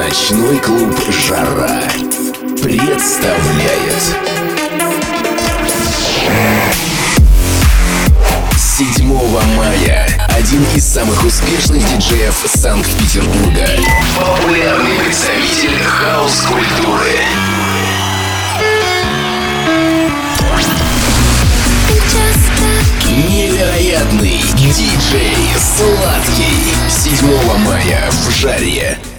Ночной клуб «Жара» представляет 7 мая один из самых успешных диджеев Санкт-Петербурга, популярный представитель хаус-культуры. Невероятный диджей Сладкий. 7 мая в «Жаре».